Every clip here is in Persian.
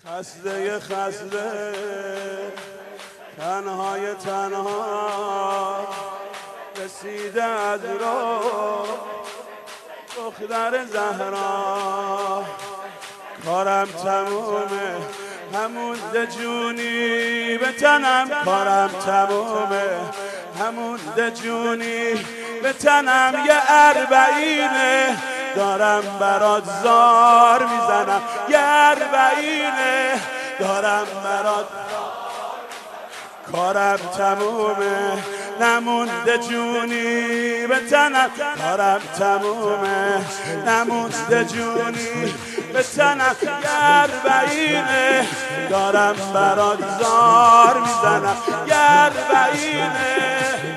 خسته تنهای تنها رسیده از راه دختر زهرا. کارم تمومه همون دجونی به تنم، کارم تمومه همون دجونی به تنم. یه اربعینه دارم برات زار میزنم، یه اربعینه دارم برات. کارم تمومه نمونده جونی به تنم، کارم تمومه نمونده جونی به تنم. یه اربعینه دارم برات زار میزنم، یه اربعینه.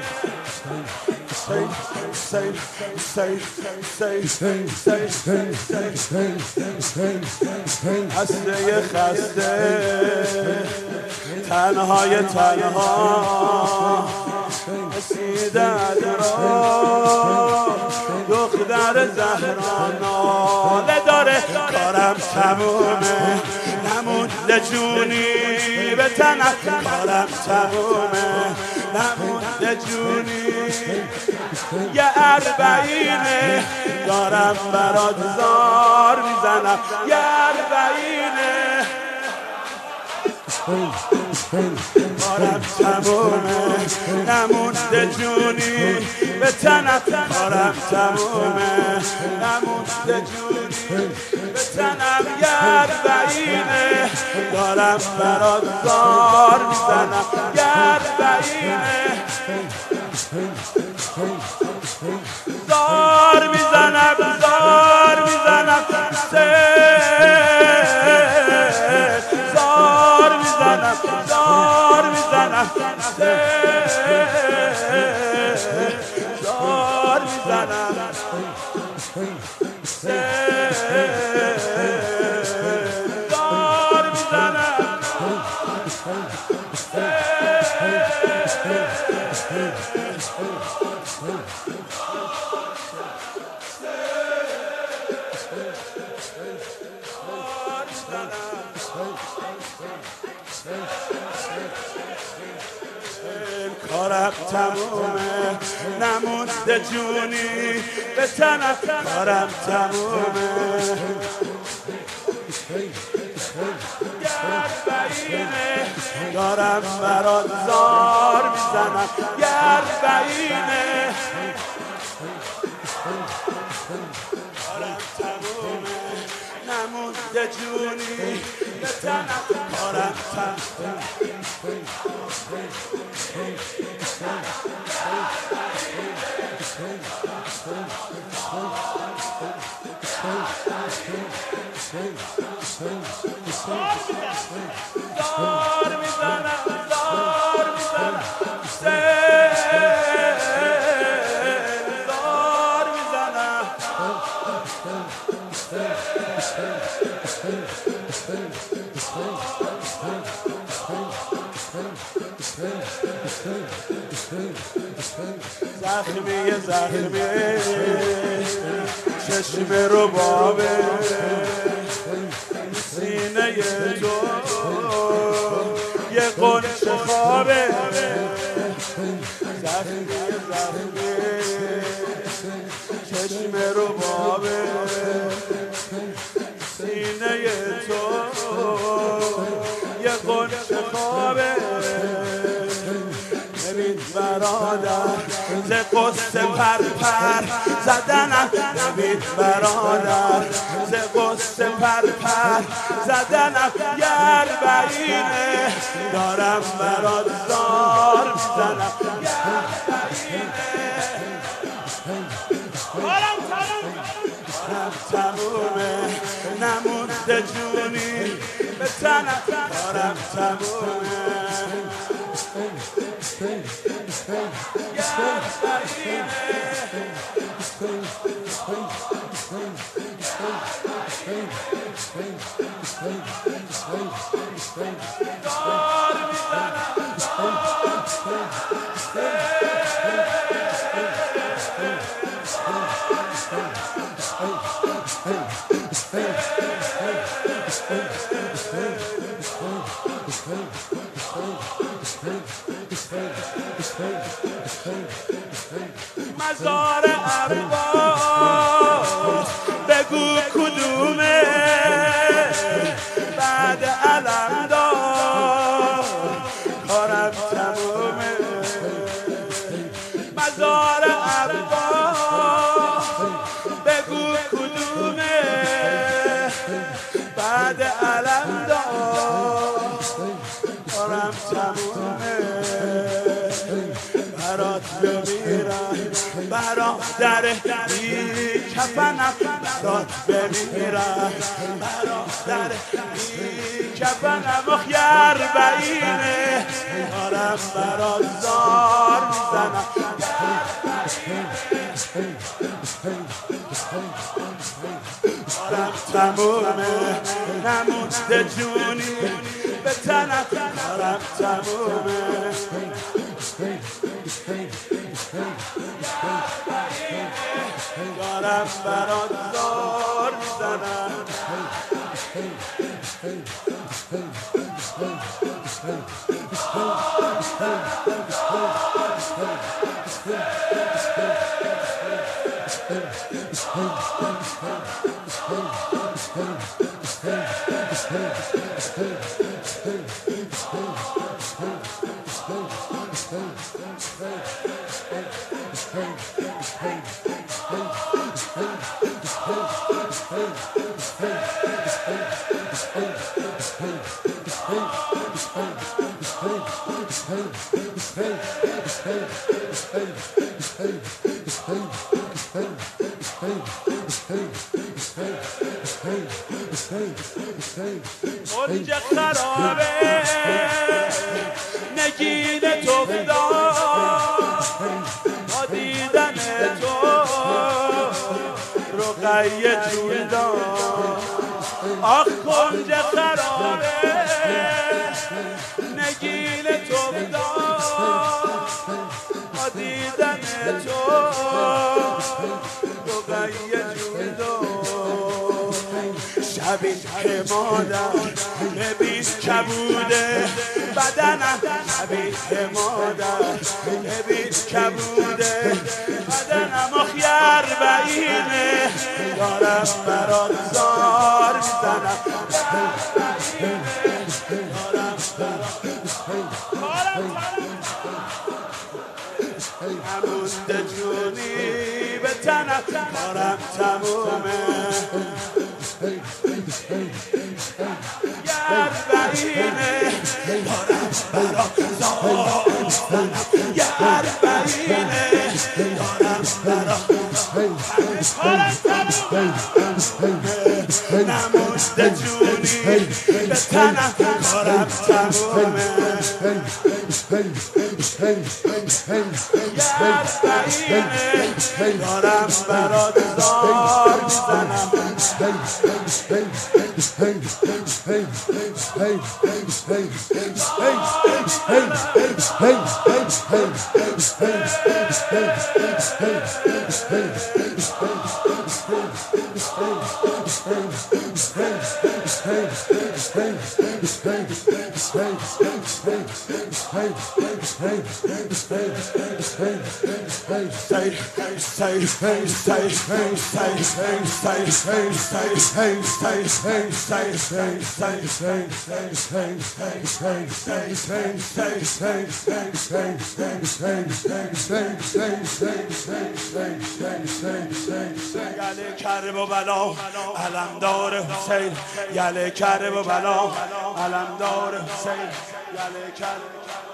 خسته تنهای تنها رسیده از راه دختر زهرا ناله داره. کارم تمومه نمونده جونی به تنم، کارم تمومه نمونده جونی. یه اربعینه دارم برات زار میزنم، یه اربعینه. کارم تمومه نمونده جونی به تنم، کارم تمومه نمونده جونی به تنم. یه اربعینه دارم برات زار میزنم، یه اربعینه. زار میزنم زار میزنم زار میزنم زار میزنم زار میزنم زار میزنم. کارم تمومه نمونده جونی به تنم، کارم تمومه. یه اربعینه دارم برات زار میزنم، یه اربعینه. کارم تمومه نمونده جونی به تنم، کارم تمومه. زار میزنم زار میزنم زار میزنم. زخمی زخمی چشم رو بابه سینه تو یه قنچه خوابه. زخمی زخمی چشم رو بابه سینه تو یه قنچه خوابه. ببین برادر ز قصه پرپر زدنم، ببین برادر ز قصه پرپر زدنم. یه اربعینه دارم برات زار میزنم، یه اربعینه. کارم تمومه نمونده جونی به تنم، کارم تمومه. مزار عباس بگو کدومه بعد علم دار کارم تمومه مزار عباس بگو کدومه بعد علم دار کارم تمومه برات بمیرم برادر بی کفنم برات بمیرم برادر بی کفنم اخیر بعینه دارم برات زار میزنم کارم تمومه نمونده جونی به تنم کارم تمومه دارم برات زار میزنم اونج خرابه نگین تو افتاد با دیدن تو رقیه جون داد آخ کنج خرابه نگین تو افتاد با دیدن تو رقیه جون داد شبی که مادر ببین کبوده بدنم شبی که مادر ببین کبوده بدنم اخیر بعینه دارم برات زار میزنم دارم نمونده جونی به تنم کارم تمومه گر بعینه دارم برات زار میزنم گر بعینه دارم برات کارم تمومه نمونده جونی به تنم کارم تمومه گر بعینه دارم برات زار میزنم یله کرب و بلا علمدار حسین یله کرب و بلا علمدار حسین یله کرب